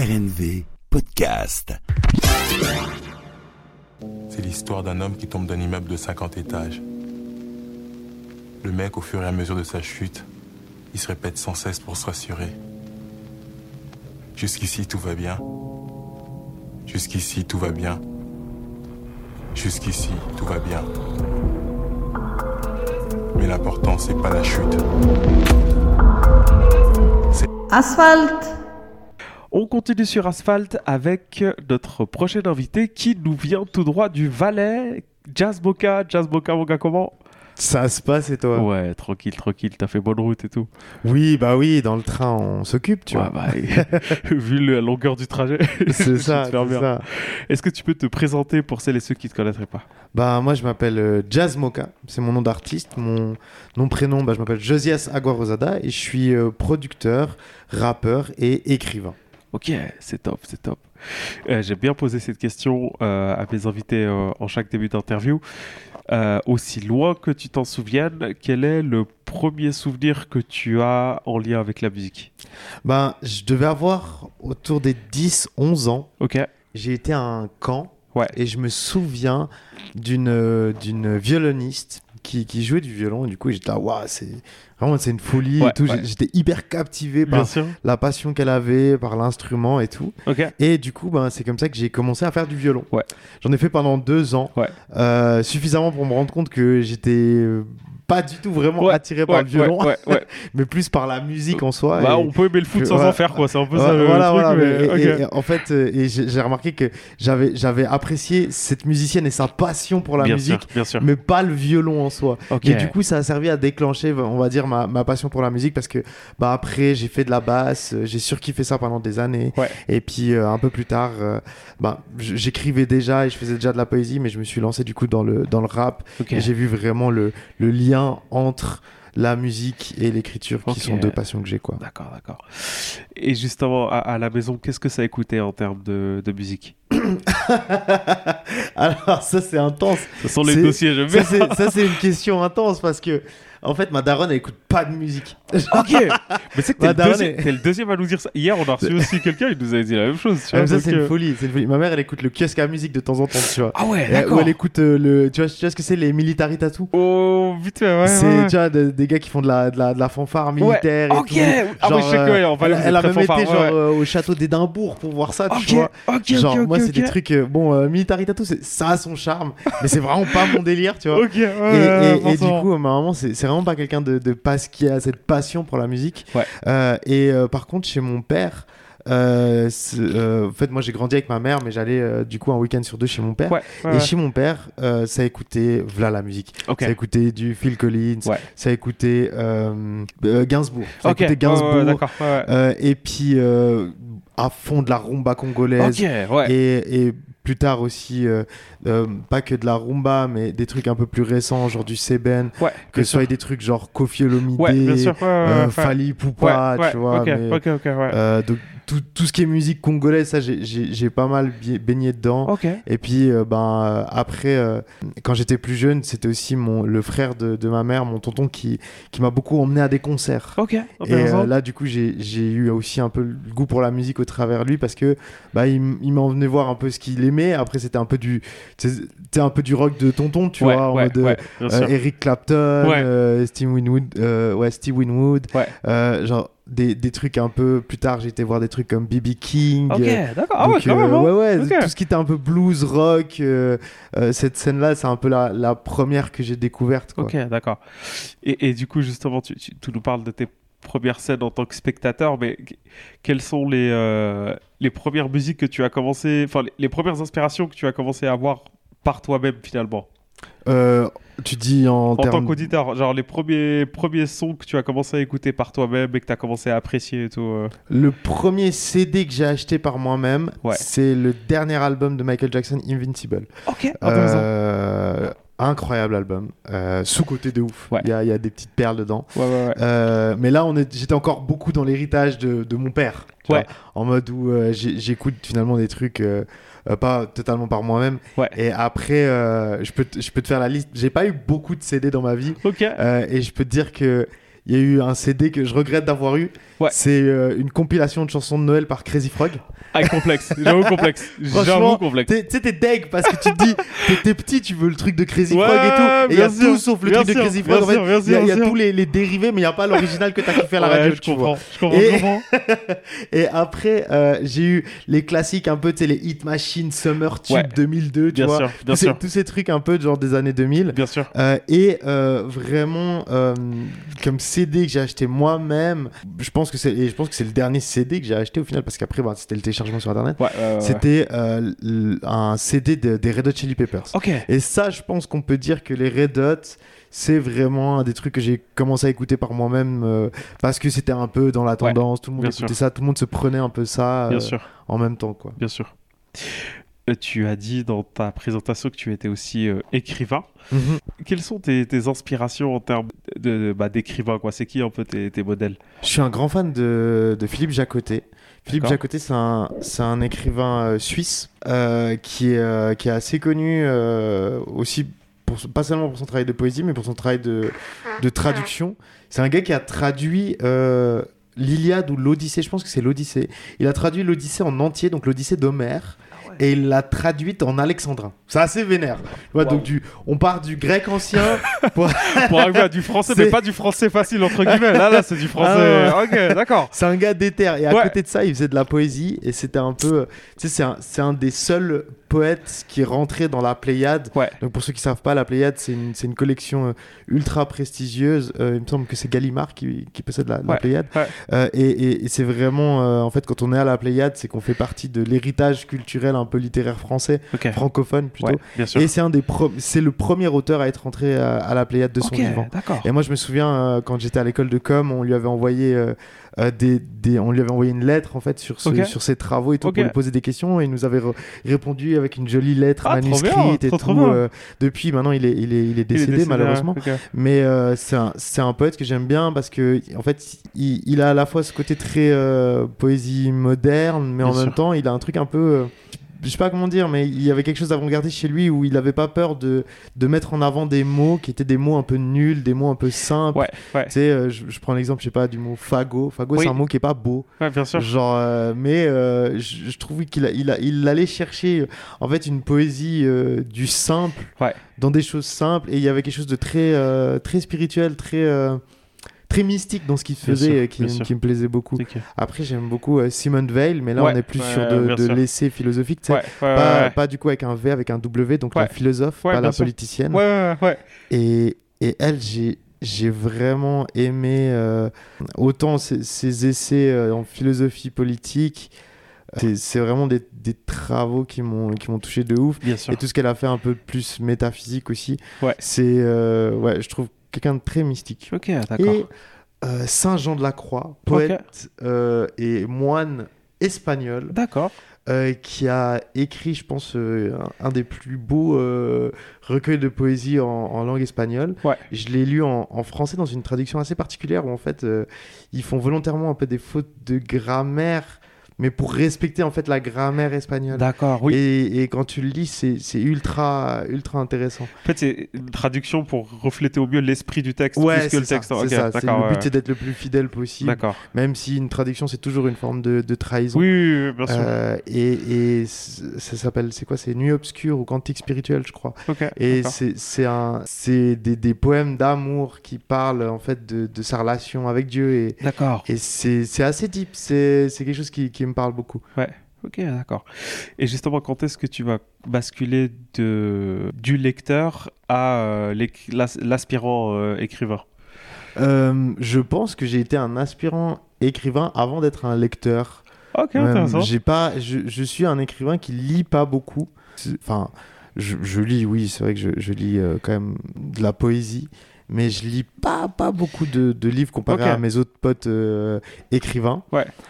RNV Podcast. C'est l'histoire d'un homme qui tombe d'un immeuble de 50 étages. Le mec, au fur et à mesure de sa chute, il se répète sans cesse pour se rassurer. Jusqu'ici, tout va bien. Jusqu'ici, tout va bien. Jusqu'ici, tout va bien. Mais l'important, c'est pas la chute. Asphalte. On continue sur Asphalte avec notre prochain invité qui nous vient tout droit du Valais. Jazz Mocha, mon gars, comment? Ça se passe et toi? Ouais, tranquille, t'as fait bonne route et tout. Oui, bah oui, dans le train on s'occupe, tu vois. Bah, vu la longueur du trajet, c'est ça, c'est bien. ça. Est-ce que tu peux te présenter pour celles et ceux qui ne te connaîtraient pas? Bah moi je m'appelle Jazz Mocha, c'est mon nom d'artiste. Mon nom prénom, je m'appelle Josias Aguarosada et je suis producteur, rappeur et écrivain. Ok, c'est top. J'aime bien poser cette question à mes invités en chaque début d'interview. Aussi loin que tu t'en souviennes, quel est le premier souvenir que tu as en lien avec la musique? Ben, je devais avoir autour des 10-11 ans. Ok. J'ai été à un camp et je me souviens d'une violoniste qui jouait du violon. Et du coup, j'étais là, waouh, c'est une folie et tout. J'étais hyper captivé par la passion qu'elle avait, par l'instrument et tout. Okay. Et du coup, c'est comme ça que j'ai commencé à faire du violon. Ouais. J'en ai fait pendant 2 ans, suffisamment pour me rendre compte que j'étais pas du tout vraiment attiré par le violon, mais plus par la musique en soi. Bah, on peut aimer le foot sans en faire, quoi. C'est un peu ça le truc. Et en fait, j'ai remarqué que j'avais apprécié cette musicienne et sa passion pour la musique, bien sûr. mais pas le violon en soi. Okay. Et du coup, ça a servi à déclencher, on va dire, ma passion pour la musique parce que après, j'ai fait de la basse, j'ai surkiffé ça pendant des années. Ouais. Et puis, un peu plus tard, j'écrivais déjà et je faisais déjà de la poésie, mais je me suis lancé du coup dans le rap. Okay. Et j'ai vu vraiment le lien entre la musique et l'écriture qui sont deux passions que j'ai, quoi. D'accord. Et justement, à la maison, qu'est-ce que ça écoutait en termes de musique? Alors ça, c'est intense. Ce sont les dossiers, j'aime bien. Ça, c'est une question intense parce que en fait, ma daronne, elle écoute pas de musique. Ok. Mais c'est que t'es le deuxième à nous dire ça. Hier, on a reçu aussi quelqu'un, il nous avait dit la même chose. Tu vois, ça, c'est une folie. Ma mère, elle écoute le kiosque à musique de temps en temps, tu vois. Ah ouais, d'accord. Où elle écoute tu vois ce que c'est, les militari tattoo? Oh, vite fait, ouais. C'est, tu vois, des gars qui font de la fanfare militaire et tout. Ah ouais, je sais que, elle a même été au château d'Édimbourg pour voir ça, tu vois. Moi, c'est des trucs... militari tattoo, ça a son charme, mais c'est vraiment pas mon délire, tu vois. Et du coup, ma maman, c'est vraiment pas quelqu'un qui a cette passion pour la musique. Par contre, chez mon père, en fait, moi j'ai grandi avec ma mère, mais j'allais du coup un week-end sur 2 chez mon père. Chez mon père, ça écoutait la musique. Ça écoutait du Phil Collins, ça écoutait Gainsbourg. Ça écoutait Gainsbourg. Et puis à fond de la rumba congolaise. Et plus tard aussi, pas que de la rumba, mais des trucs un peu plus récents, genre du Seben, que ce soit des trucs genre Koffi Olomide, Fally Ipupa, tu vois. Donc tout ce qui est musique congolaise, ça j'ai pas mal baigné dedans. Et puis après, quand j'étais plus jeune, c'était aussi le frère de ma mère, mon tonton, qui m'a beaucoup emmené à des concerts. Et là du coup j'ai eu aussi un peu le goût pour la musique au travers de lui, parce que il m'a emmené voir un peu ce qu'il aimait. Après c'était un peu du rock de tonton, tu vois, en mode Eric Clapton, Steve Winwood, genre des trucs un peu plus tard. J'ai été voir des trucs comme B.B. King. D'accord. Tout ce qui était un peu blues, rock, cette scène-là, c'est un peu la première que j'ai découverte, quoi. Ok, d'accord. Et du coup, justement, tu nous parles de tes premières scènes en tant que spectateur, mais quelles sont les premières musiques que tu as commencé, enfin les premières inspirations que tu as commencé à avoir par toi-même finalement? Tu dis en tant qu'auditeur, genre les premiers sons que tu as commencé à écouter par toi-même et que tu as commencé à apprécier et tout. Le premier CD que j'ai acheté par moi-même, c'est le dernier album de Michael Jackson, Invincible. Incroyable album, sous-côté de ouf. Il y a des petites perles dedans. Mais là, j'étais encore beaucoup dans l'héritage de mon père. Vois, en mode où j'écoute finalement des trucs pas totalement par moi-même. Et après, je peux te faire la liste. J'ai pas eu beaucoup de CD dans ma vie. Et je peux te dire que il y a eu un CD que je regrette d'avoir eu. Ouais. C'est une compilation de chansons de Noël par Crazy Frog. Ah, complexe. J'avoue complexe. Franchement, tu sais, t'es deg parce que tu te dis, t'es petit, tu veux le truc de Crazy Frog et tout. Et il y a tout sauf le truc de Crazy Frog. En fait, il y a tous les dérivés, mais il n'y a pas l'original que t'as kiffé à la radio. Je comprends. Et après, j'ai eu les classiques un peu, tu sais, les Hit Machine, Summer Tube 2002, tu vois. Bien sûr. Tous ces trucs un peu genre des années 2000. Bien sûr. Et vraiment, comme CD que j'ai acheté moi-même, je pense que c'est le dernier CD que j'ai acheté au final, parce qu'après, c'était le téléchargement sur Internet. C'était un CD des Red Hot Chili Peppers. Okay. Et ça, je pense qu'on peut dire que les Red Hot, c'est vraiment un des trucs que j'ai commencé à écouter par moi-même parce que c'était un peu dans la tendance, tout le monde écoutait ça, tout le monde se prenait un peu ça en même temps, quoi. Bien sûr. Tu as dit dans ta présentation que tu étais aussi écrivain. Quelles sont tes inspirations en termes d'écrivain, quoi? C'est qui un peu tes modèles? Je suis un grand fan de Philippe Jacotet. Philippe Jacotet, c'est un écrivain suisse qui est assez connu aussi, pas seulement pour son travail de poésie, mais pour son travail de traduction. C'est un gars qui a traduit l'Iliade ou l'Odyssée, je pense que c'est l'Odyssée. Il a traduit l'Odyssée en entier, donc l'Odyssée d'Homère. Et il l'a traduite en alexandrin. C'est assez vénère. Ouais, donc on part du grec ancien pour arriver à du français, mais pas du français facile entre guillemets. Là, c'est du français. Ok, d'accord. C'est un gars déter. Et à côté de ça, il faisait de la poésie. Et c'était un peu, tu sais, c'est un des seuls poète qui est rentré dans la Pléiade. Donc pour ceux qui savent pas, la Pléiade, c'est une collection ultra prestigieuse. Il me semble que c'est Gallimard qui possède la Pléiade. Et c'est vraiment, en fait, quand on est à la Pléiade, c'est qu'on fait partie de l'héritage culturel un peu littéraire français, francophone plutôt. Et c'est le premier auteur à être rentré à la Pléiade de son vivant. Et moi, je me souviens, quand j'étais à l'école de com, on lui avait envoyé on lui avait envoyé une lettre en fait sur ses travaux et tout pour lui poser des questions, et il nous avait répondu avec une jolie lettre manuscrite et tout. Depuis maintenant il est décédé malheureusement, mais c'est un poète que j'aime bien parce que en fait il a à la fois ce côté très poésie moderne, mais en même temps il a un truc un peu je sais pas comment dire, mais il y avait quelque chose d'avant-gardiste chez lui où il avait pas peur de mettre en avant des mots qui étaient des mots un peu nuls, des mots un peu simples. Tu sais, je prends l'exemple, je sais pas, du mot fagot. Fagot, c'est un mot qui est pas beau. Bien sûr. Genre, mais je trouve qu'il allait chercher en fait une poésie du simple dans des choses simples, et il y avait quelque chose de très spirituel, très mystique dans ce qu'il faisait, qui me plaisait beaucoup. Après, j'aime beaucoup Simone Weil, mais là on est plus sur de l'essai philosophique, pas du coup avec un V, avec un W, donc la philosophe, pas la politicienne. Et elle, j'ai vraiment aimé autant ses essais en philosophie politique. C'est vraiment des travaux qui m'ont touché de ouf. Et tout ce qu'elle a fait un peu plus métaphysique aussi. C'est je trouve quelqu'un de très mystique. Et Saint Jean de la Croix, poète et moine espagnol, qui a écrit, je pense, un des plus beaux recueils de poésie en langue espagnole. Je l'ai lu en français dans une traduction assez particulière où en fait ils font volontairement un peu des fautes de grammaire, mais pour respecter en fait la grammaire espagnole. Et quand tu le lis, c'est ultra intéressant. En fait, c'est une traduction pour refléter au mieux l'esprit du texte plus que le texte. C'est ça. Le but, c'est d'être le plus fidèle possible. Même si une traduction, c'est toujours une forme de trahison. Oui, bien sûr. Et ça s'appelle, c'est quoi? C'est Nuit obscure ou Cantique spirituel, je crois. Et c'est des poèmes d'amour qui parlent en fait de sa relation avec Dieu. Et c'est assez deep. C'est quelque chose qui me parle beaucoup. D'accord. Et justement, quand est-ce que tu vas basculer du lecteur à l'aspirant écrivain? Je pense que j'ai été un aspirant écrivain avant d'être un lecteur. Intéressant. Je suis un écrivain qui lit pas beaucoup. Enfin, je lis, oui, c'est vrai que je lis quand même de la poésie, mais je lis pas beaucoup de livres comparé à mes autres potes écrivains.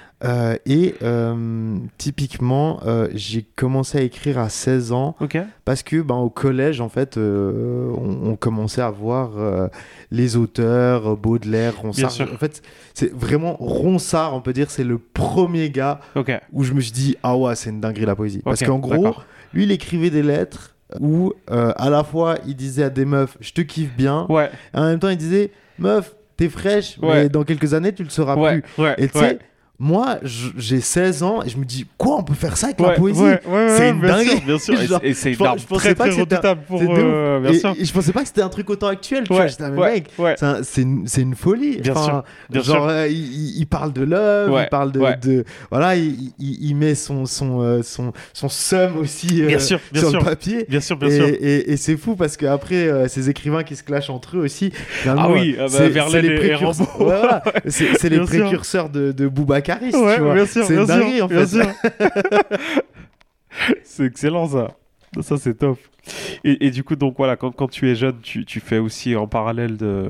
Typiquement, j'ai commencé à écrire à 16 ans parce que au collège, en fait, on commençait à voir les auteurs, Baudelaire, Ronsard. En fait, c'est vraiment Ronsard, on peut dire, c'est le premier gars où je me suis dit, ah ouais, c'est une dinguerie la poésie. Parce qu'en gros, lui, il écrivait des lettres où à la fois, il disait à des meufs, je te kiffe bien, et en même temps, il disait, meuf, t'es fraîche, mais dans quelques années, tu le seras plus. Et tu sais, moi, j'ai 16 ans et je me dis, quoi, on peut faire ça avec la poésie? C'est une dinguerie. Bien sûr. Et c'est une arme très, très redoutable pour... bien sûr. Et je pensais pas que c'était un truc autant actuel. Tu vois, j'étais un mec, c'est une folie. Bien sûr. Genre, il parle de l'homme, il parle de voilà, il met son seum aussi sur le papier. Bien sûr. Et c'est fou parce qu'après, ces écrivains qui se clashent entre eux aussi. Verlaine et Rimbaud. C'est les précurseurs de Boubacar. Tu vois. Bien sûr, c'est une dinguerie en fait. C'est excellent ça. Ça c'est top. Et du coup donc voilà, quand tu es jeune, tu fais aussi en parallèle de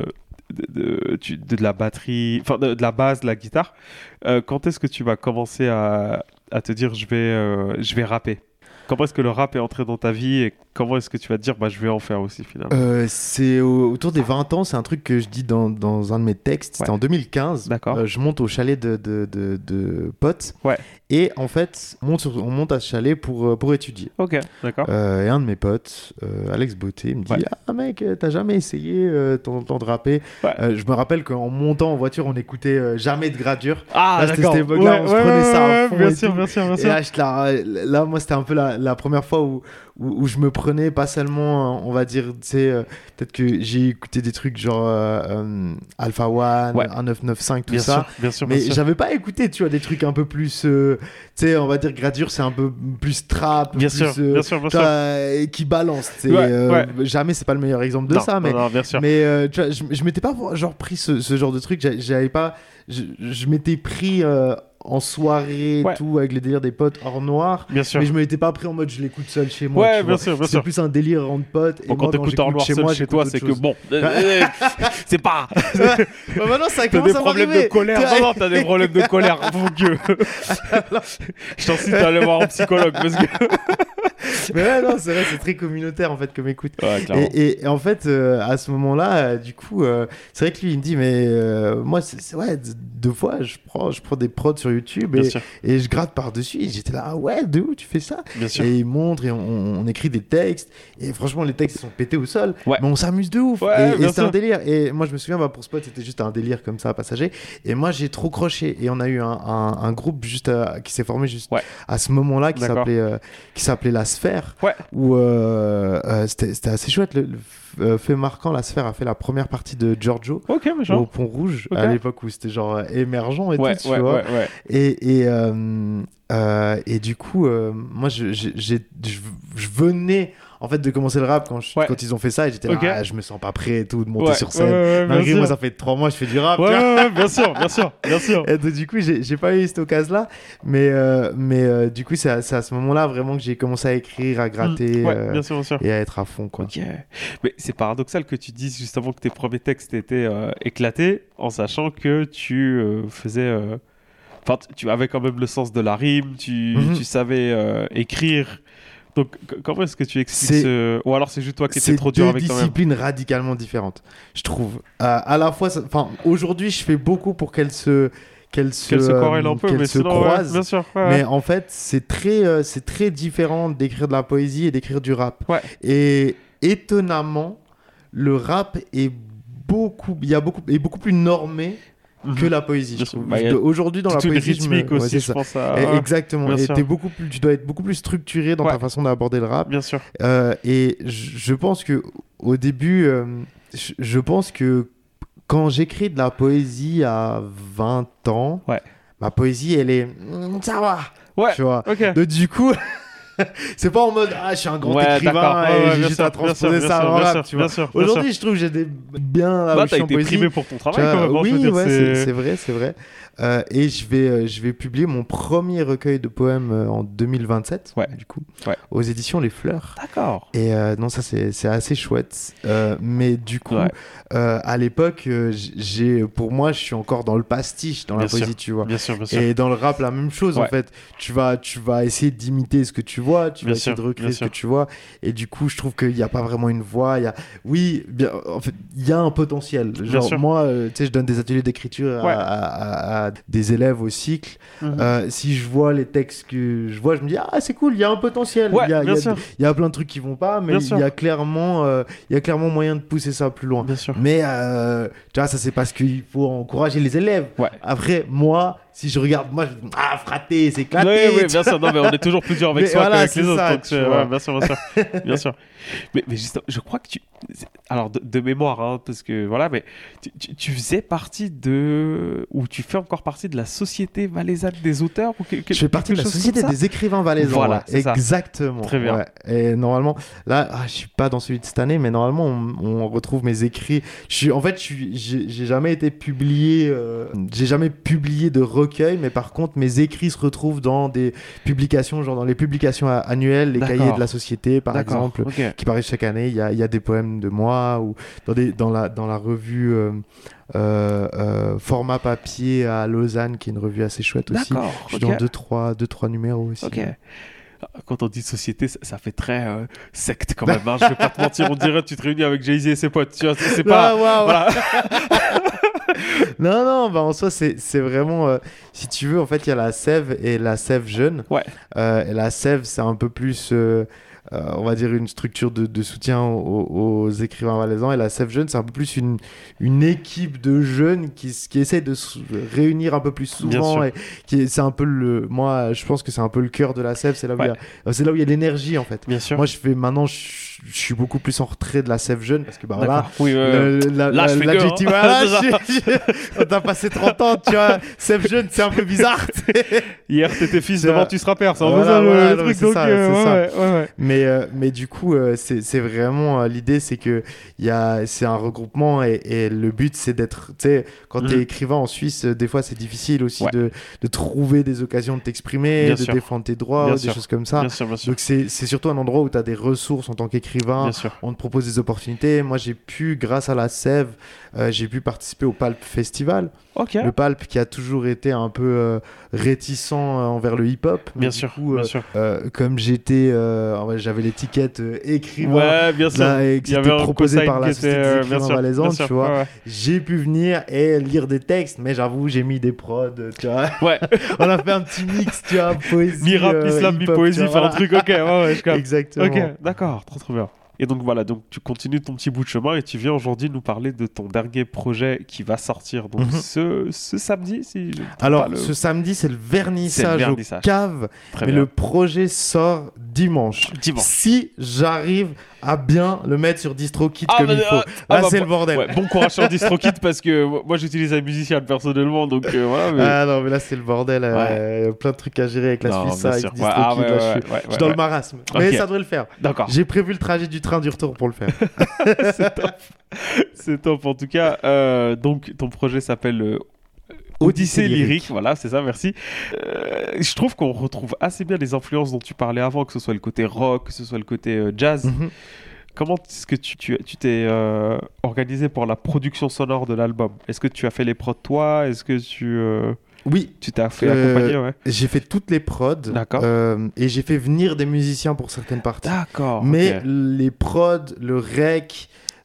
la batterie, enfin de la basse, de la guitare. Quand est-ce que tu vas commencer à te dire je vais rapper? Comment est-ce que le rap est entré dans ta vie et comment est-ce que tu vas te dire je vais en faire aussi finalement? C'est autour des 20 ans, c'est un truc que je dis dans un de mes textes, c'était en 2015. D'accord. Je monte au chalet de potes et en fait on monte à ce chalet pour étudier. Ok, d'accord. Et un de mes potes, Alex Beauté, me dit ah mec, t'as jamais essayé de rapper? Je me rappelle qu'en montant en voiture on écoutait jamais de gradure. Ah là, d'accord. C'était cette époque-là, on se prenait ça à fond. Bien sûr. Et là moi c'était un peu la première fois où je me prenais pas seulement, on va dire, tu sais, peut-être que j'ai écouté des trucs genre Alpha One, 1995, tout ça. Bien sûr. Mais j'avais pas écouté, tu vois, des trucs un peu plus, tu sais, on va dire gradure, c'est un peu plus trap, bien sûr. Qui balance. Jamais c'est pas le meilleur exemple de ça, mais bien sûr. Mais tu vois, je m'étais pas genre pris ce genre de truc. J'avais pas, je m'étais pris en soirée, tout, avec les délires des potes hors noir. Bien sûr. Mais je m'étais pas pris en mode je l'écoute seul chez moi. Bien sûr. C'est plus un délire entre potes. Bon, quand t'écoutes hors noir seul chez toi, c'est que bon. C'est pas. Maintenant, ça t'as des problèmes de colère. Non, t'as des problèmes de colère. Mon Dieu. Je t'incite à aller voir un psychologue parce que. Mais non, c'est vrai, c'est très communautaire en fait comme écoute. Et en fait, à ce moment-là, du coup, c'est vrai que lui il me dit, mais moi, deux fois, je prends des prods sur YouTube et je gratte par-dessus. Et j'étais là, ah ouais, de où tu fais ça? Bien sûr. Et il montre et on écrit des textes. Et franchement, les textes ils sont pétés au sol, mais on s'amuse de ouf. Et c'est un délire. Et moi, je me souviens, pour ce pote, c'était juste un délire comme ça, passager. Et moi, j'ai trop croché. Et on a eu un groupe juste qui s'est formé juste à ce moment-là qui s'appelait La Sphère. Où c'était assez chouette. Le fait marquant, La Sphère a fait la première partie de Giorgio au Pont Rouge à l'époque où c'était genre émergent et tout, tu vois. Et du coup, moi, je venais en fait de commencer le rap quand ils ont fait ça et j'étais là, je me sens pas prêt et tout de monter sur scène. Malgré moi, ça fait 3 mois que je fais du rap. Bien sûr. Et donc, du coup, j'ai pas eu cette occasion-là, mais du coup, c'est à ce moment-là vraiment que j'ai commencé à écrire, à gratter bien sûr. et à être à fond, quoi. Mais c'est paradoxal que tu dises justement que tes premiers textes étaient éclatés en sachant que tu faisais... Enfin, tu avais quand même le sens de la rime, tu savais écrire. Donc, comment est-ce que tu expliques Ou alors c'est juste toi qui étais trop dur avec toi-même? C'est deux disciplines radicalement différentes, je trouve. À la fois, aujourd'hui, je fais beaucoup pour qu'elles se corrèlent un peu, mais se sinon, croisent. Bien sûr, mais en fait, c'est très différent d'écrire de la poésie et d'écrire du rap. Et étonnamment, le rap est beaucoup plus normé que la poésie, je trouve. Aujourd'hui, dans la poésie, rythmique aussi, je pense à... Exactement. Et tu dois être beaucoup plus structuré dans ta façon d'aborder le rap. Bien sûr. Et je pense que au début, je pense que quand j'écris de la poésie à 20 ans, ma poésie, elle est ça va. Tu vois. Donc, du coup. C'est pas en mode je suis un grand écrivain et j'ai juste à transposer ça en rap, tu vois. Aujourd'hui, je trouve que j'ai des bien là où je suis en poésie. T'as été primé pour ton travail quand même. Oui, c'est vrai. Et je vais publier mon premier recueil de poèmes en 2027, du coup, aux éditions Les Fleurs. D'accord. Et non, ça c'est assez chouette. Mais du coup, à l'époque, pour moi, je suis encore dans le pastiche, dans la poésie, tu vois. Bien sûr. Et dans le rap, la même chose en fait. Tu vas essayer d'imiter ce que tu tu vois, tu Bien vas essayer sûr, de recréer bien ce sûr. que tu vois. Et du coup, je trouve qu'il n'y a pas vraiment une voix. Oui, bien, en fait, il y a un potentiel. Genre, sûr. moi, tu sais, je donne des ateliers d'écriture Ouais. à des élèves au cycle. Mhm. Si je vois les textes que je vois, je me dis, ah, c'est cool, il y a un potentiel. Ouais, Il y a, bien sûr. il y a plein de trucs qui vont pas, mais Bien il sûr. y a clairement moyen de pousser ça plus loin. Bien sûr. Mais tu vois, ça c'est parce qu'il faut encourager les élèves. Ouais. Après, moi, si je regarde, moi, je dis, ah, fraté, c'est éclaté. Oui, bien sûr. Non, mais on est toujours plus dur avec Mais soi voilà, qu'avec c'est les autres. ça, Donc, tu vois. ouais, bien sûr, bien sûr. Bien sûr. Mais justement, je crois que alors, de mémoire, hein, parce que voilà, mais tu faisais partie de. Ou tu fais encore partie de la Société valaisanne des auteurs ou Je fais partie de la Société des écrivains valaisans. Voilà, ouais. c'est ça. Exactement. Très bien. Ouais. Et normalement, là, je suis pas dans celui de cette année, mais normalement, on retrouve mes écrits. J'ai jamais été publié. J'ai jamais publié de recueil, mais par contre, mes écrits se retrouvent dans des publications, genre dans les publications annuelles, les D'accord. cahiers de la Société, par D'accord, exemple, ok. qui paraissent chaque année. Il y a des poèmes de moi ou dans la revue. Format papier à Lausanne, qui est une revue assez chouette aussi. D'accord. Je suis dans deux, trois numéros aussi. Ok. Quand on dit société, ça fait très secte quand même. Hein. Je vais pas te mentir, on dirait que tu te réunis avec Jay-Z et ses potes. Tu vois, c'est pas. Voilà. Non, bah en soi, c'est vraiment. Si tu veux, en fait, il y a la sève et la sève jeune. Ouais. Et la sève, c'est un peu plus. On va dire une structure de soutien aux écrivains valaisans, et la Sève Jeune, c'est un peu plus une équipe de jeunes qui essaie de se réunir un peu plus souvent, et c'est un peu moi je pense que c'est un peu le cœur de la Sève, c'est là où il y a de l'énergie en fait. Bien sûr. Moi je suis beaucoup plus en retrait de la Sève Jeune parce que bah voilà, oui, l'adjectif, on t'a passé 30 ans, tu vois, Sève Jeune c'est un peu bizarre. Hier t'étais fils, demain tu seras père, c'est un peu voilà, ça voilà, le truc. c'est Donc, ça, ouais. Mais du coup, c'est vraiment l'idée, c'est que c'est un regroupement, et le but c'est d'être, tu sais, quand t'es écrivain en Suisse, des fois c'est difficile aussi de trouver des occasions de t'exprimer, Bien de sûr. défendre tes droits, des choses comme ça. Bien sûr. Donc c'est surtout un endroit où tu as des ressources en tant qu'écrivain. Bien sûr. On te propose des opportunités. Moi, j'ai pu, grâce à la Sève, j'ai pu participer au Pulp Festival. Ok. Le Pulp qui a toujours été un peu réticent envers le hip-hop. Mais Bien du sûr. coup, Bien sûr. comme j'avais l'étiquette écrivain. Ouais, bien sûr. Là, et que c'était proposé par la Société des écrivains valaisans, bien sûr, tu vois. ouais. J'ai pu venir et lire des textes, mais j'avoue, j'ai mis des prods, tu vois. Ouais. On a fait un petit mix, tu vois, poésie. Mi-rap, islam, hip-hop, mi-poésie, tu vois, faire un truc, ok, ouais, je capte. Exactement. Ok, d'accord, trop bien. Et donc voilà, donc tu continues ton petit bout de chemin et tu viens aujourd'hui nous parler de ton dernier projet qui va sortir donc ce samedi, si je ne trompe Alors, pas, ce samedi, c'est le vernissage au cave, Très mais bien. le projet sort dimanche. Dimanche. Si j'arrive à bien le mettre sur DistroKid comme il faut. Là, c'est le bordel. Ouais, bon courage sur DistroKid parce que moi j'utilise un musicien personnellement, donc voilà. Mais... Ah non, mais là, c'est le bordel. Plein de trucs à gérer avec la Suisse, avec DistroKid. Je suis dans le marasme. Mais Okay. ça devrait le faire. D'accord. J'ai prévu le trajet du train du retour pour le faire. C'est top. C'est top en tout cas. Donc ton projet s'appelle Odyssée lyrique, voilà, c'est ça, merci. Je trouve qu'on retrouve assez bien les influences dont tu parlais avant, que ce soit le côté rock, que ce soit le côté jazz. Comment est-ce que tu t'es organisé pour la production sonore de l'album? Est-ce que tu as fait les prods toi? Est-ce que Oui. Tu t'as fait accompagner, ouais. J'ai fait toutes les prods. D'accord. Et j'ai fait venir des musiciens pour certaines parties. D'accord. Mais okay. les prods, le rec,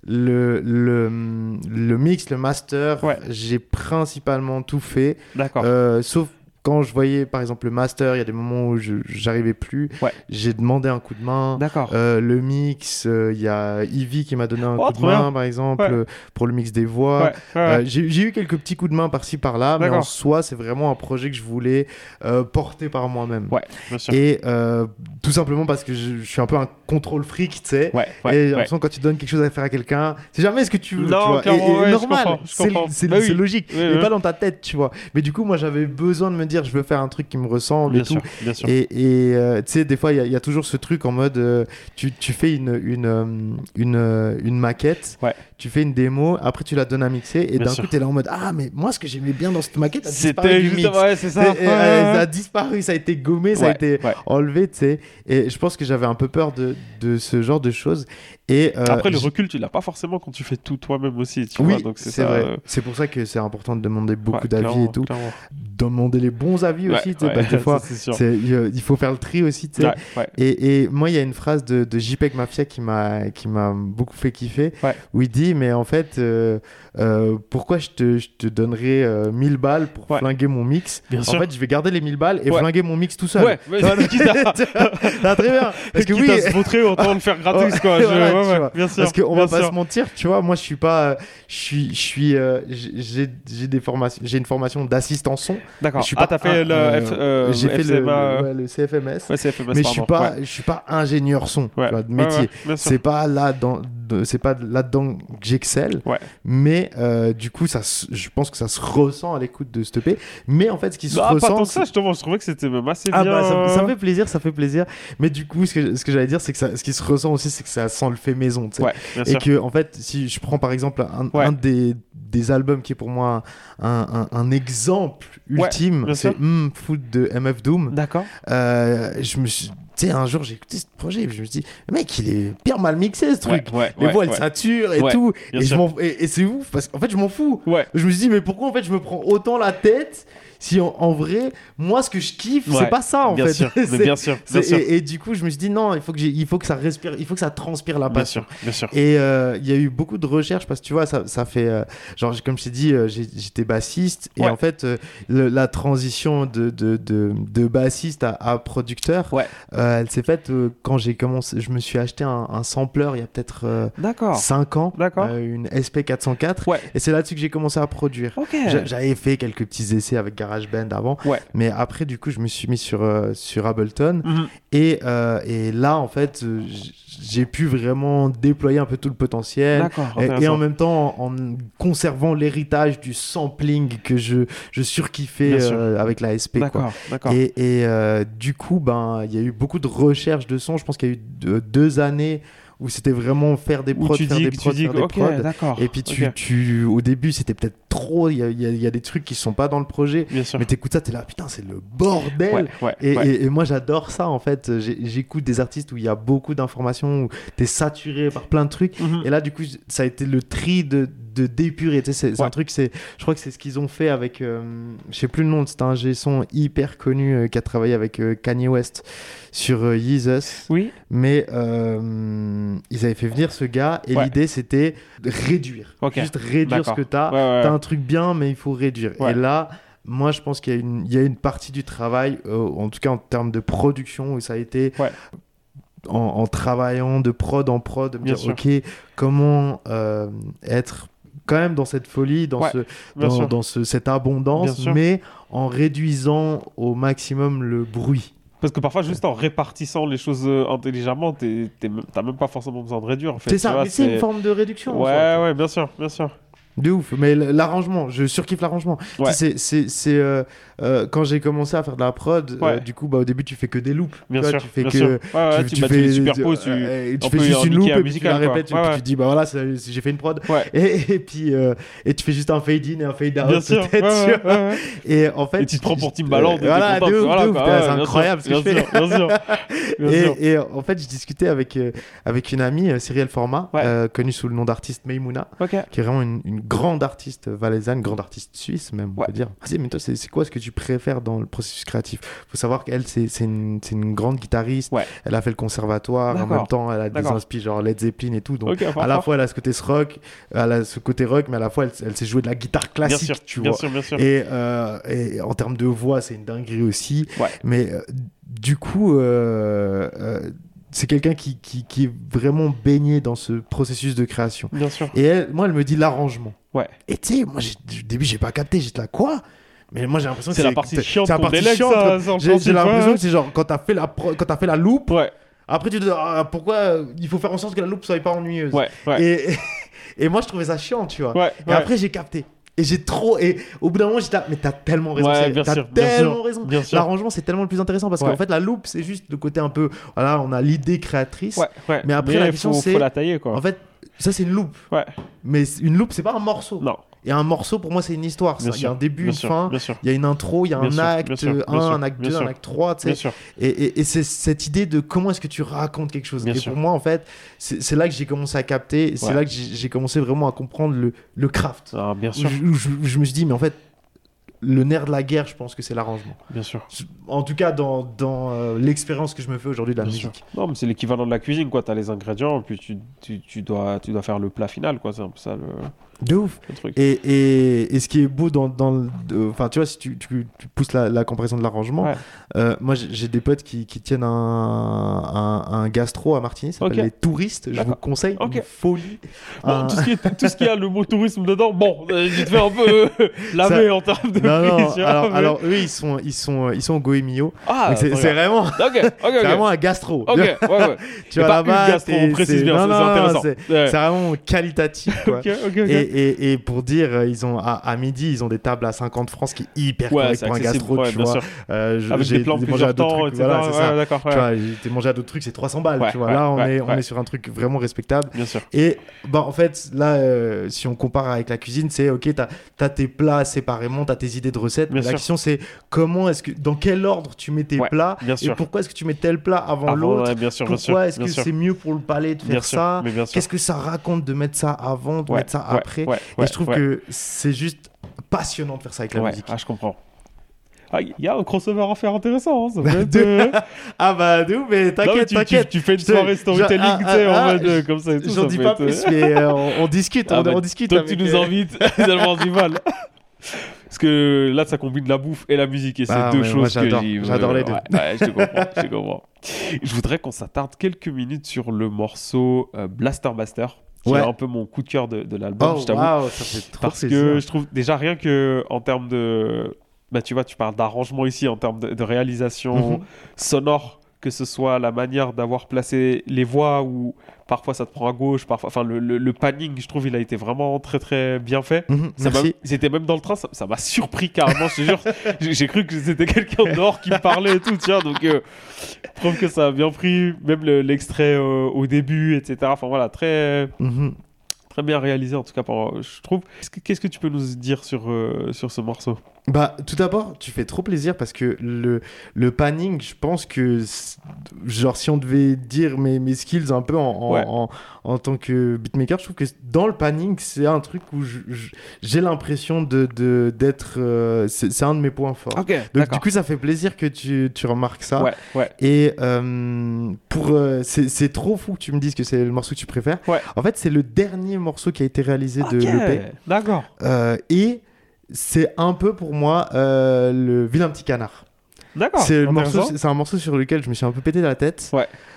le mix, le master, j'ai principalement tout fait. D'accord. Sauf quand je voyais par exemple le master, il y a des moments où j'arrivais plus. J'ai demandé un coup de main. D'accord. Le mix, il y a Ivy qui m'a donné un coup de main par exemple pour le mix des voix. J'ai eu quelques petits coups de main par-ci par-là, mais en soi c'est vraiment un projet que je voulais porter par moi-même. Ouais, bien sûr. Et tout simplement parce que je suis un peu un contrôle freak, tu sais. Et j'ai l'impression quand tu donnes quelque chose à faire à quelqu'un, c'est jamais ce que tu veux. Non, tu vois. Et normal, c'est logique. Il n'est pas dans ta tête, tu vois. Mais du coup, moi j'avais besoin de me dire je veux faire un truc qui me ressemble et tout. Bien sûr. Et tu sais, des fois il y a toujours ce truc en mode tu fais une maquette, tu fais une démo, après tu la donnes à mixer et d'un coup tu es là en mode ah mais moi ce que j'aimais bien dans cette maquette a disparu du mix. C'est ça. Ça a disparu, ça a été gommé, ça a été enlevé, tu sais. Et je pense que j'avais un peu peur de ce genre de choses. Et après, le recul, tu l'as pas forcément quand tu fais tout toi-même aussi, tu vois. Donc c'est vrai. C'est pour ça que c'est important de demander beaucoup d'avis et tout. Clairement. Demander les bons avis aussi, tu sais, parce que des fois, il faut faire le tri aussi, tu sais. Et moi, il y a une phrase de JPEG Mafia qui m'a beaucoup fait kiffer, où il dit, mais en fait, pourquoi je te donnerais 1000 balles pour flinguer mon mix? En fait, je vais garder les 1000 balles et flinguer mon mix tout seul. Ouais, très bien. Parce que oui, se montrer, autant le faire gratis, quoi. Bien sûr. Parce qu'on va pas se mentir, tu vois, moi, je suis pas... j'ai une formation d'assistant son. D'accord. T'as fait j'ai fait le CFMS. Ouais, CFMS, mais je suis pas ingénieur son, tu vois, de métier. C'est pas là-dedans que j'excelle. Mais du coup, je pense que ça se ressent à l'écoute de cette EP. Mais en fait, ce qui se ressent... Pas tant que ça, justement. Je trouvais que c'était même assez bien. Ça fait plaisir. Mais du coup, ce que j'allais dire, c'est que ce qui se ressent aussi, c'est que ça sent le fait maison, tu sais. Et que, en fait, si je prends par exemple un des albums qui est pour moi un exemple ultime, c'est Food de MF Doom. D'accord. Je me suis... Tu sais, un jour, j'ai écouté ce projet et je me suis dit, mec, il est bien mal mixé, ce truc. Les voix, elles saturent et tout. Et c'est ouf, parce qu'en fait, je m'en fous. Je me suis dit, mais pourquoi, en fait, je me prends autant la tête si en vrai, moi, ce que je kiffe, c'est pas ça, en fait. Bien sûr. Et du coup, je me suis dit, non, il faut que ça respire, il faut que ça transpire la passion. Bien sûr. Et il y a eu beaucoup de recherches parce que tu vois, ça fait... genre, comme je t'ai dit, j'étais bassiste. Et en fait, la transition de bassiste à producteur, elle s'est faite quand j'ai commencé. Je me suis acheté un sampler il y a peut-être 5 ans. Une SP404. Et c'est là-dessus que j'ai commencé à produire. J'avais fait quelques petits essais avec GarageBand avant. Mais après, du coup, je me suis mis sur Ableton. Et là, en fait, j'ai pu vraiment déployer un peu tout le potentiel. Et en même temps, en conservant l'héritage du sampling que je surkiffais avec la SP. Et du coup, il y a eu beaucoup de recherches de son. Je pense qu'il y a eu 2 années où c'était vraiment faire des prods, faire des prods. Et puis au début, c'était peut-être trop. Il y a des trucs qui sont pas dans le projet. Mais t'écoutes ça, t'es là, putain, c'est le bordel. Et moi, j'adore ça, en fait. J'écoute des artistes où il y a beaucoup d'informations, où t'es saturé par plein de trucs. Et là, du coup, ça a été le tri de d'épurer. C'est un truc, je crois que c'est ce qu'ils ont fait avec, je sais plus le nom, c'est un G-son hyper connu qui a travaillé avec Kanye West sur Yeezus. Mais ils avaient fait venir ce gars et l'idée c'était de réduire. Juste réduire ce que t'as. T'as un truc bien, mais il faut réduire. Et là, moi je pense qu'il y a une partie du travail, en tout cas en termes de production, où ça a été... En travaillant de prod en prod, de me dire ok, comment être quand même dans cette folie, dans cette abondance, mais en réduisant au maximum le bruit. Parce que parfois, juste en répartissant les choses intelligemment, t'as même pas forcément besoin de réduire. En fait, c'est ça, mais c'est une forme de réduction. Ouais, bien sûr. De ouf, mais l'arrangement, je surkiffe l'arrangement. C'est quand j'ai commencé à faire de la prod, du coup, au début, tu fais que des loops. Bien sûr. Tu fais que tu fais les superposes, tu fais juste une loop et puis tu la répètes, puis tu dis, bah voilà, j'ai fait une prod. Et puis tu fais juste un fade in et un fade out. Bien sûr. Et en fait, et tu te prends pour Timbaland. Voilà, de ouf. C'est incroyable ce que je fais. Bien sûr. Et en fait, je discutais avec une amie, Cyrielle Format, connue sous le nom d'artiste Maimouna, qui est vraiment une grande artiste valaisanne, grande artiste suisse même, on peut dire. Mais toi, c'est quoi ce que tu préfères dans le processus créatif? Faut savoir qu'elle, c'est une grande guitariste. Elle a fait le conservatoire. En même temps, elle a des inspi genre Led Zeppelin et tout. Donc, à la fois, elle a ce côté rock, mais à la fois, elle sait jouer de la guitare classique, tu vois. Bien sûr. Et en termes de voix, c'est une dinguerie aussi. Mais du coup... c'est quelqu'un qui est vraiment baigné dans ce processus de création. Bien sûr. Et elle me dit l'arrangement. Et tu sais, moi, au début, j'ai pas capté. J'étais là, quoi? Mais moi, j'ai l'impression que c'est la partie chiante. C'est la partie chiante. J'ai l'impression que c'est genre, quand t'as fait la loupe, après, tu te dis, pourquoi il faut faire en sorte que la loupe soit pas ennuyeuse. Et moi, je trouvais ça chiant, tu vois. Et après, j'ai capté. Et au bout d'un moment, j'étais là, mais t'as tellement raison. T'as tellement raison. L'arrangement, c'est tellement le plus intéressant parce qu'en fait, la loupe, c'est juste le côté un peu, voilà, on a l'idée créatrice. Mais après, la question, c'est. Faut la tailler, quoi. En fait, ça, c'est une loupe. Mais une loupe, c'est pas un morceau. Non. Et un morceau, pour moi, c'est une histoire. Il y a un début, une fin, il y a une intro, il y a un acte 1, un acte 2, un acte 3. Et c'est cette idée de comment est-ce que tu racontes quelque chose. Pour moi, en fait, c'est là que j'ai commencé à capter. C'est là que j'ai commencé vraiment à comprendre le craft. Ah, bien sûr. Où je me suis dit, mais en fait, le nerf de la guerre, je pense que c'est l'arrangement. Bien sûr. En tout cas, dans l'expérience que je me fais aujourd'hui de la musique. Sûr. Non, mais c'est l'équivalent de la cuisine, quoi. Tu as les ingrédients, puis tu dois faire le plat final, quoi. C'est un peu ça de ouf. le truc. Et ce qui est beau enfin, tu vois, si tu pousses la comparaison de l'arrangement, moi j'ai des potes qui tiennent un gastro à Martigny, ça s'appelle les touristes. Je vous conseille, une folie. Bon, tout ce qui a le mot tourisme dedans, bon, tu te fais un peu laver en termes de prix. Alors eux, ils sont au Goemio. C'est vraiment, c'est vraiment un gastro. Tu vas là-bas, on précise bien, c'est intéressant. C'est vraiment qualitatif, quoi. Et pour dire, ils ont à midi, ils ont des tables à 50 francs, ce qui est hyper correct pour un gastro, tu vois. Avec des plans plusieurs temps, etc. Voilà, c'est ça. D'accord, tu vois, j'ai mangé à d'autres trucs, c'est 300 balles, tu vois. Là, on est sur un truc vraiment respectable. Bien sûr. Et en fait, là, si on compare avec la cuisine, c'est ok, t'as tes plats séparément, t'as tes idées de recettes. Mais la question, c'est dans quel ordre tu mets tes plats et pourquoi est-ce que tu mets tel plat avant l'autre. Pourquoi est-ce que c'est mieux pour le palais de faire ça. Qu'est-ce que ça raconte de mettre ça avant, de mettre ça après. Et je trouve que c'est juste passionnant de faire ça avec la musique. Je comprends. Il y a un crossover à faire intéressant. Ça de ouf, mais t'inquiète. Tu fais une soirée storytelling, tu sais, en mode comme ça et tout. J'en dis pas plus, mais on discute. On discute. Toi, tu nous invites, tellement du mal. Parce que là, ça combine la bouffe et la musique, et c'est deux choses que j'adore les deux. Je te comprends. Je voudrais qu'on s'attarde quelques minutes sur le morceau Blaster Master. Qui est un peu mon coup de cœur de l'album, je t'avoue. Ça fait trop Parce plaisir. que je trouve déjà rien que en termes de... tu vois, tu parles d'arrangement ici, en termes de réalisation sonore, que ce soit la manière d'avoir placé les voix, ou parfois ça te prend à gauche, parfois... Enfin, le panning, je trouve, il a été vraiment très très bien fait. C'était même dans le train, ça m'a surpris carrément, je te jure. J'ai cru que c'était quelqu'un dehors qui me parlait et tout, tiens. Donc, je trouve que ça a bien pris, même l'extrait au début, etc. Enfin, voilà, très... Très bien réalisé, en tout cas, je trouve. Qu'est-ce que tu peux nous dire sur ce morceau ? Tout d'abord, tu fais trop plaisir parce que le panning, je pense que genre si on devait dire mes skills un peu en tant que beatmaker, je trouve que dans le panning, c'est un truc où j'ai l'impression d'être c'est un de mes points forts. Donc du coup, ça fait plaisir que tu remarques ça. Et c'est trop fou que tu me dises que c'est le morceau que tu préfères. En fait, c'est le dernier morceau qui a été réalisé de l'EP. D'accord. Et c'est un peu pour moi le Vilain Petit Canard. D'accord. C'est un morceau sur lequel je me suis un peu pété la tête.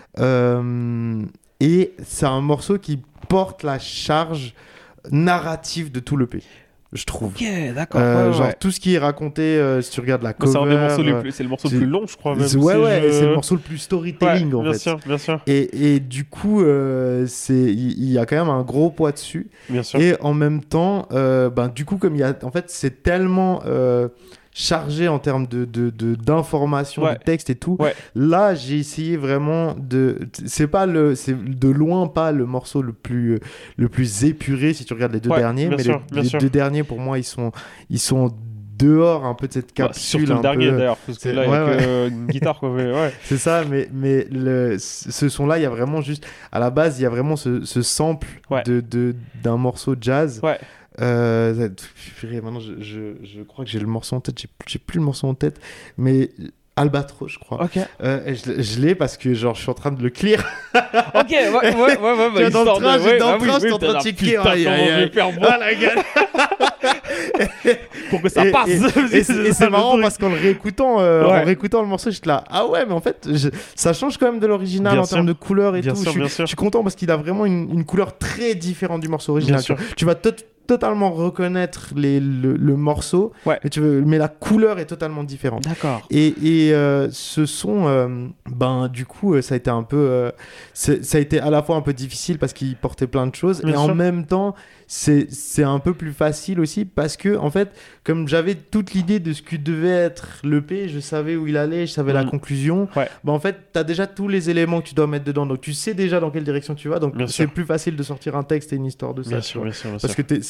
Et c'est un morceau qui porte la charge narrative de tout l'EP, je trouve. Genre tout ce qui est raconté, si tu regardes la cover. C'est le morceau le plus long, je crois même. C'est le morceau le plus storytelling en fait. Bien sûr. Et du coup, il y a quand même un gros poids dessus. Bien sûr. Et en même temps, du coup, comme en fait, c'est tellement chargé en termes d'informations, de texte et tout. Là, j'ai essayé vraiment c'est de loin pas le morceau le plus épuré si tu regardes les deux derniers, mais les deux derniers pour moi ils sont dehors un peu de cette capsule. Surtout le dernier d'ailleurs, parce que là il y a que une guitare quoi. C'est ça, mais ce son là, il y a vraiment juste à la base, il y a vraiment ce sample d'un morceau jazz. Maintenant je crois que j'ai le morceau en tête, j'ai plus le morceau en tête, mais Albatros, je crois. Je l'ai parce que genre je suis en train de le clear. Dans le train, je suis en train de checker. La gueule. Pour que ça passe. Et c'est marrant parce qu'en réécoutant le morceau, j'étais là, ah ouais, mais en fait ça change quand même de l'original en termes de couleur et tout. Je suis content parce qu'il a vraiment une couleur très différente du morceau original. Tu vas totalement reconnaître le morceau, mais la couleur est totalement différente. D'accord. Et ce son, du coup, ça a été un peu, ça a été à la fois un peu difficile parce qu'il portait plein de choses, et en même temps, c'est un peu plus facile aussi parce que en fait, comme j'avais toute l'idée de ce que devait être l'EP, je savais où il allait, je savais la conclusion. En fait, t'as déjà tous les éléments que tu dois mettre dedans, donc tu sais déjà dans quelle direction tu vas, donc c'est plus facile de sortir un texte et une histoire de ça. Bien sûr. Parce que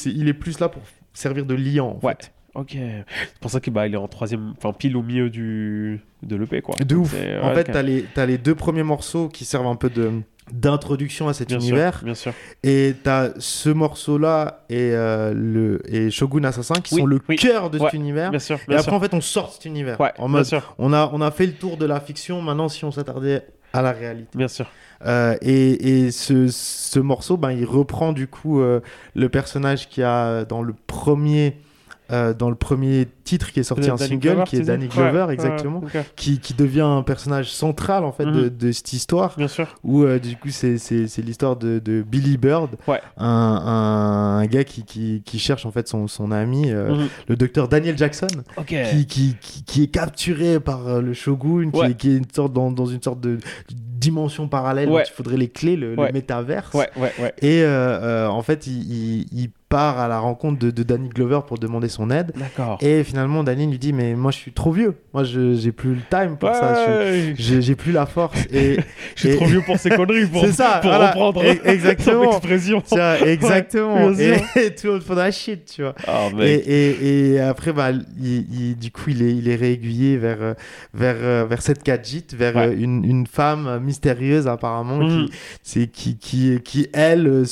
il est plus là pour servir de liant, en fait. Ok, c'est pour ça qu'il est en troisième, enfin pile au milieu de l'EP, quoi. De ouf. En fait, t'as les 2 premiers morceaux qui servent un peu d'introduction à cet univers. Bien sûr. Et t'as ce morceau-là et Shogun Assassin qui sont le cœur de cet univers. Bien sûr. Et après, en fait, on sort de cet univers. En mode, on a fait le tour de la fiction. Maintenant, si on s'attardait à la réalité. Bien sûr. Et ce morceau, il reprend du coup le personnage qu'il y a dans le premier titre qui est sorti en single, Glover, qui est Danny Glover, exactement, qui devient un personnage central en fait de cette histoire. Bien sûr. Où du coup c'est l'histoire de Billy Bird, un gars qui cherche en fait son ami, le docteur Daniel Jackson, qui est capturé par le Shogun, qui est dans une sorte de dimension parallèle où il faudrait les clés, le métaverse. Et en fait il part à la rencontre de Danny Glover pour demander son aide. D'accord. Et finalement, Danny lui dit, mais moi, je suis trop vieux. Moi, j'ai plus le time pour ça. J'ai plus la force. Et, je suis trop vieux pour ces conneries, pour reprendre exactement. l'expression. Exactement. Et tout le monde faudra shit, tu vois. Oh, et après, du coup, il est réaiguillé vers cette Khajiit, vers une femme mystérieuse, apparemment, qui elle,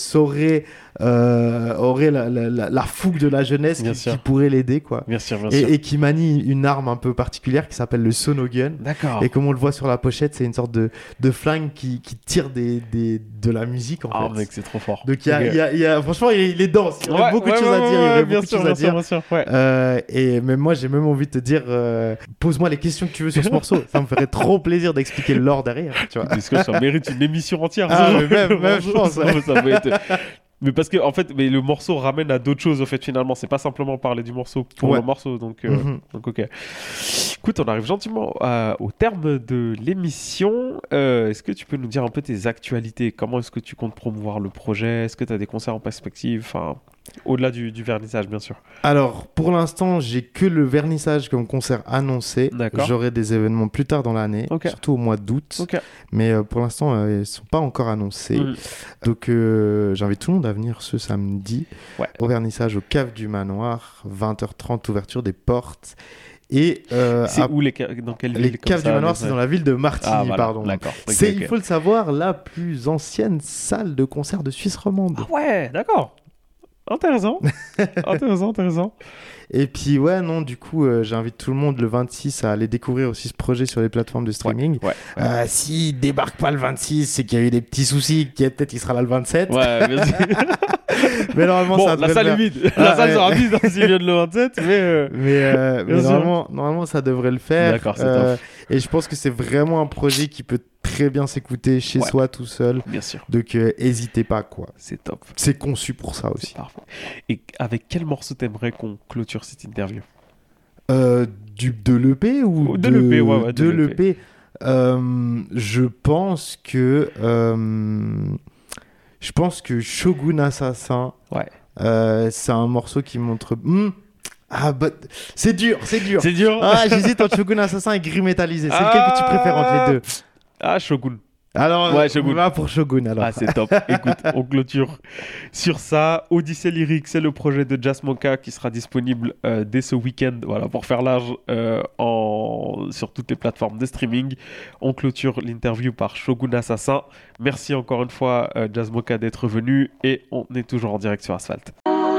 aurait la fougue de la jeunesse qui pourrait l'aider, quoi. Bien sûr. Et qui manie une arme un peu particulière qui s'appelle le Sonogun. D'accord. Et comme on le voit sur la pochette, c'est une sorte de flingue qui tire de la musique, en fait. Ah, mec, c'est trop fort. Donc franchement, il est dense. Il y aurait beaucoup de choses à dire. Il y aurait beaucoup de choses à dire. Et même moi, j'ai même envie de te dire, pose-moi les questions que tu veux sur ce morceau. Ça me ferait trop plaisir d'expliquer le lore derrière, tu vois. Est-ce que ça mérite une émission entière? Même je pense. Ça va être... Mais parce que en fait, le morceau ramène à d'autres choses, au fait, finalement. C'est pas simplement parler du morceau pour le morceau. Donc ok. Écoute, on arrive gentiment au terme de l'émission. Est-ce que tu peux nous dire un peu tes actualités? Comment est-ce que tu comptes promouvoir le projet? Est-ce que tu as des concerts en perspective? Enfin, au-delà du vernissage, bien sûr. Alors, pour l'instant, j'ai que le vernissage comme concert annoncé. D'accord. J'aurai des événements plus tard dans l'année, surtout au mois d'août. Mais pour l'instant, ils ne sont pas encore annoncés. Donc, j'invite tout le monde à venir ce samedi au vernissage au Cave du Manoir, 20h30, ouverture des portes. Et c'est où dans quelle ville? Les Caves du Manoir, c'est dans la ville de Martigny, pardon. D'accord. C'est, il faut le savoir, la plus ancienne salle de concert de Suisse romande. Ah ouais, d'accord. Intéressant. Et puis du coup j'invite tout le monde le 26 à aller découvrir aussi ce projet sur les plateformes de streaming. S'il débarque pas le 26, c'est qu'il y a eu des petits soucis, peut-être il sera là le 27. Mais normalement ça la salle est vide. La salle sera vide s'il vient le 27, mais normalement ça devrait le faire. D'accord, c'est top. Et je pense que c'est vraiment un projet qui peut très bien s'écouter chez soi tout seul. Bien sûr. Donc hésitez pas, quoi. C'est top. C'est conçu pour ça aussi. Parfait. Et avec quel morceau t'aimerais qu'on clôture cette interview? De l'EP ou de l'EP, de l'EP. Je pense que Shogun Assassin, c'est un morceau qui montre. C'est dur. J'hésite entre Shogun Assassin et Gris Métallisé. C'est lequel que tu préfères entre les deux? Shogun. Alors, Shogun. On va pour Shogun alors. C'est top. Écoute, on clôture sur ça. Odyssée Lyrique, c'est le projet de Jazzmocha qui sera disponible dès ce week-end. Voilà, pour faire large sur toutes les plateformes de streaming. On clôture l'interview par Shogun Assassin. Merci encore une fois, Jazzmocha, d'être venu. Et on est toujours en direct sur Asphalt.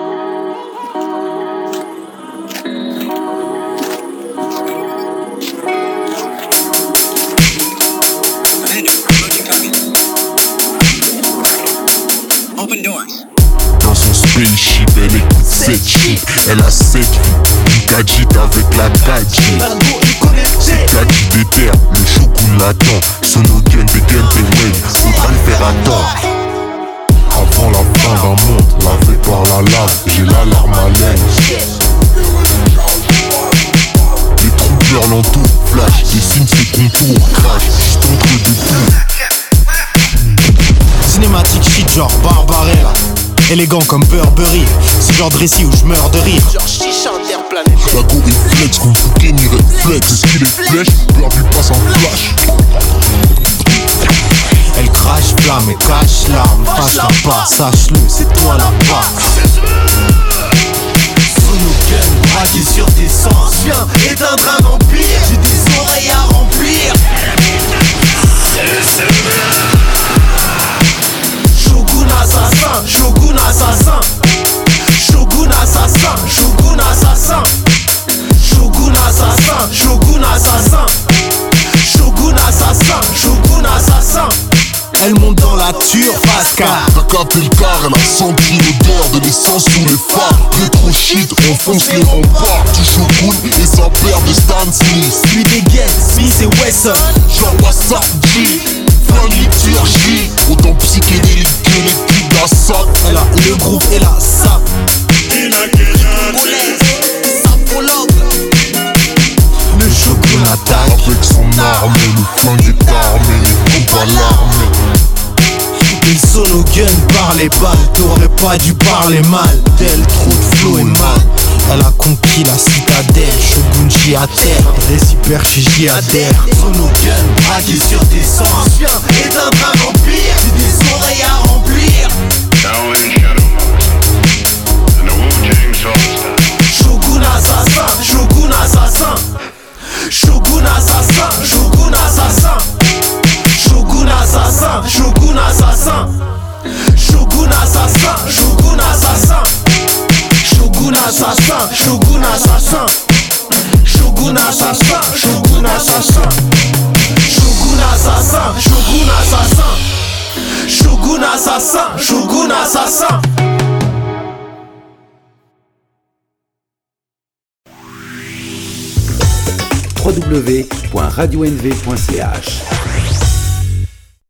Dans son spaceship, elle écoute cette shit. Elle a 7 vies, une Khajiit avec la Khajiit. C'est Khajiit déterre, le Shogun l'attend. Sonogun dégaine tes waves, faudra le faire attendre. Avant la fin d'un monde, lavé par la lave, j'ai la larme à l'œil. Les troupeurs l'entourent, flash, dessine ses contours, crash, juste entre deux tours. Cinématique shit genre Barbarella, élégant comme Burberry, c'est genre de récit où je meurs de rire. Genre chicha interplanétaire. La go réflexe, qu'on fout ni réflexe. Est-ce qu'il est flèche, perdu passe en flash. Elle crache flamme et cache l'arme. Fâche-la pas, sache-le, c'est toi la base. braqué sur tes sens. Viens éteindre un empire, j'ai des oreilles à remplir. Shogun assassin, Shogun assassin. Shogun assassin, Shogun assassin. Shogun assassin, Shogun assassin. Shogun assassin, Shogun assassin. Elle monte dans la turface car t'as capté le car, elle a senti l'odeur de l'essence sous les phares. Rétro shit, on fonce les remparts du Shogun et sa paire de Stan Smith. Lui dégaine, Smith et Wesson. Genre WhatsApp G, fin liturgie. Autant psychédélique que les clips d'Assad. Elle a le groupe et la sap. Le Shogun attaque avec son armée, le flingue est armé, les troupes à l'armée. Ils sonogun par les balles, t'aurais pas dû parler mal. Tel trop de flow et mal. Elle a conquis la citadelle, Shogun J à terre, réciper chez J adhère. Sonogun braqué sur tes sens. Viens éteindre un empire, j'ai des oreilles à remplir. Shogun assassin, Shogun assassin. Shogun assassin, Shogun assassin. Shogun assassin, Shogun assassin. Shogun assassin, Shogun assassin. Shogun assassin, Shogun assassin. Shogun assassin, Shogun assassin. Shogun assassin, Shogun assassin. Shogun assassin, Shogun assassin. www.radionv.ch